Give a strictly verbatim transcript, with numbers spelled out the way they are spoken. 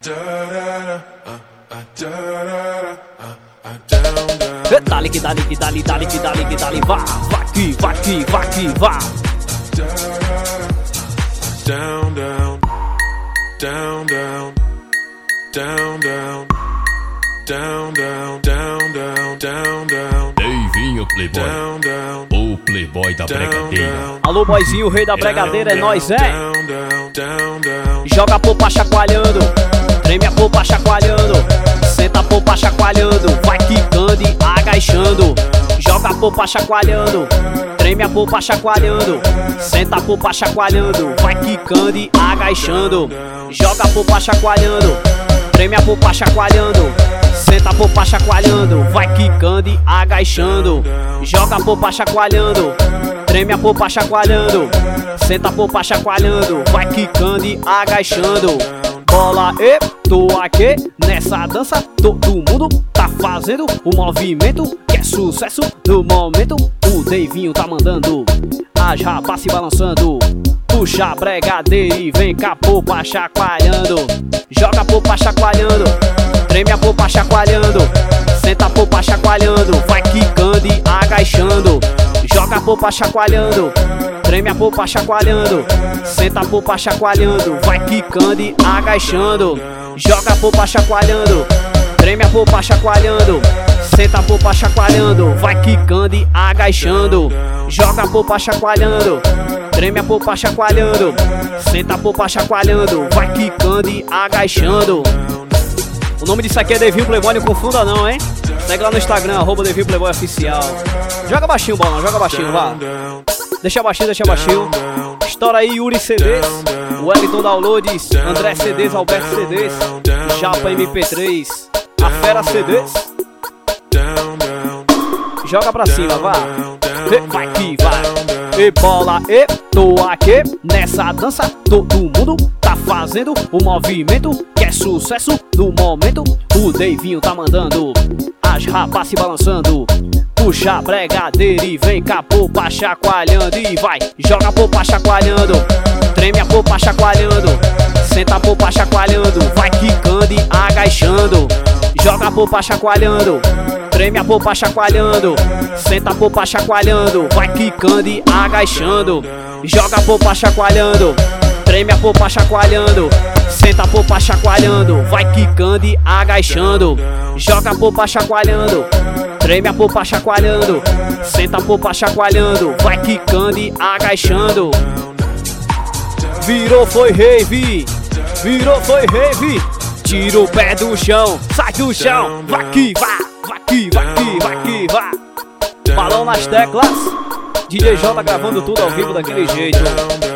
Dali que dali que dali dali que dali que dali vá, vá que vá que vá que vá. Down, down, down, down, down, down, down, down, down, down, down, down. Deivinho Playboy, down, down, o Playboy da bregadeira. Alô boyzinho, o rei da bregadeira, é nóis, é? down, down, down, down. Joga a popa chacoalhando, treme a popa chacoalhando, senta a popa chacoalhando, vai quicando e agachando. Joga a popa chacoalhando, treme a popa chacoalhando, senta a popa chacoalhando, vai quicando e agachando. Joga a popa chacoalhando, treme a popa chacoalhando, senta a popa chacoalhando, vai quicando e agachando. Joga a popa chacoalhando, treme a popa chacoalhando, senta a popa chacoalhando, vai quicando e agachando. Bola e tô aqui nessa dança, todo mundo tá fazendo o movimento que é sucesso no momento. O Deivinho tá mandando as rapas se balançando, puxa a bregadeira e vem com a popa chacoalhando. Joga a popa chacoalhando, treme a popa chacoalhando, senta a popa chacoalhando, vai quicando e agachando. Joga a popa chacoalhando, treme a popa chacoalhando, senta a popa chacoalhando, vai quicando e agachando. Joga a popa chacoalhando, treme a popa chacoalhando, senta a popa chacoalhando, vai quicando e agachando. Joga a popa chacoalhando, treme a popa chacoalhando, senta a popa chacoalhando, vai quicando e agachando. O nome disso aqui é Deivinho Playboy, não confunda não, hein? Segue lá no Instagram, arroba Deivinho Playboy Oficial. Joga baixinho, bola, joga baixinho, vá. Deixa baixinho, deixa baixinho. Estoura aí, Yuri C Ds, Wellington Downloads, André C Ds, Alberto C Ds, Japa M P três, a Fera C Ds. Joga pra cima, vá. Vai que vai. E bola, e tô aqui nessa dança, todo mundo tá fazendo o movimento que é sucesso no momento. O Deivinho tá mandando as rapas se balançando, puxa a bregadeira e vem com a popa chacoalhando. E vai, joga a popa chacoalhando, treme a popa chacoalhando, senta a popa chacoalhando, vai quicando e agachando. Joga a popa chacoalhando, treme a popa chacoalhando, senta a popa chacoalhando, vai quicando e agachando. Joga a popa chacoalhando, treme a popa chacoalhando, senta a popa chacoalhando, vai quicando e agachando. Joga a popa chacoalhando, treme a popa chacoalhando, senta a popa chacoalhando, vai quicando e agachando. Virou foi rave, virou foi rave. Tira o pé do chão, sai do chão, vai que vá, vai que, vai que, vai que vá. Balão nas teclas, D J J gravando tudo ao vivo daquele jeito.